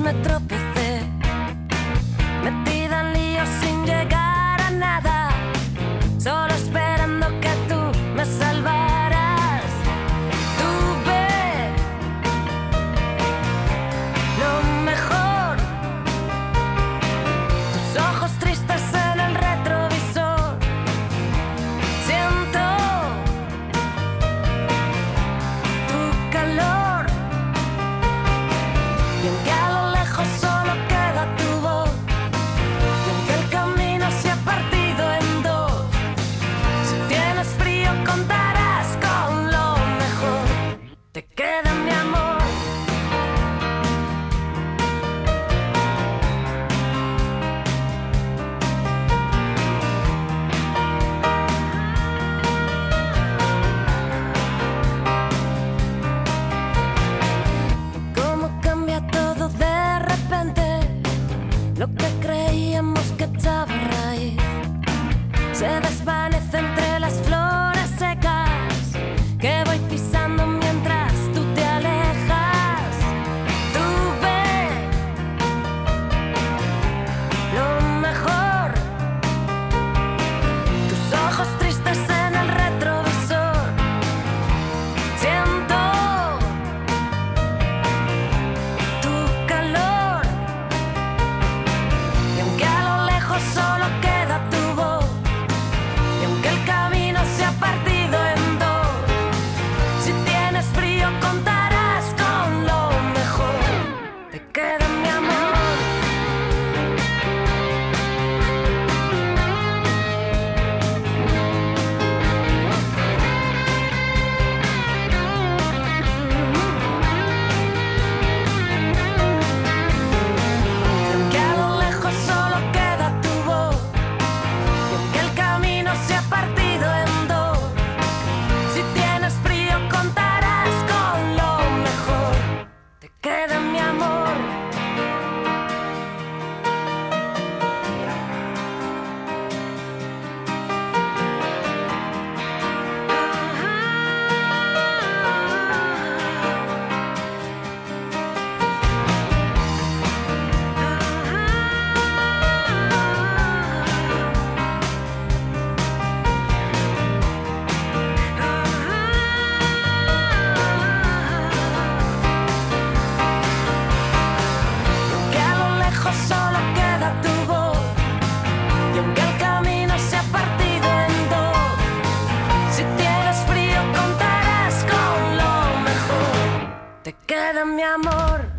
me tropecé, metida en líos sin llegar a nada, solo esperando que tú me salvaras. Tuve lo mejor, tus ojos tristes en el retrovisor. Siento tu calor, y aunque a lo lejos solo queda tu voz, y aunque el camino se ha partido en dos, si tienes frío contarás con lo mejor. Te queda mi amor. Cómo cambia todo de repente, lo que creíamos que echaba raíz se desvanece entre las flores secas que voy pisando mientras tú te alejas. Tuve lo mejor, tus ojos tristes en el retrovisor. Siento tu calor, y aunque a lo lejos solo queda tu voz, y aunque el camino se ha partido en dos, si tienes frío contarás con lo mejor. Te queda mi amor. Y aunque a lo lejos solo queda tu voz, y aunque el camino se ha partido en dos, si tienes frío contarás con lo mejor. Te queda mi amor. Que a lo lejos solo queda tu voz, y aunque el camino se ha partido en dos, si tienes frío contarás con lo mejor. Te queda mi amor.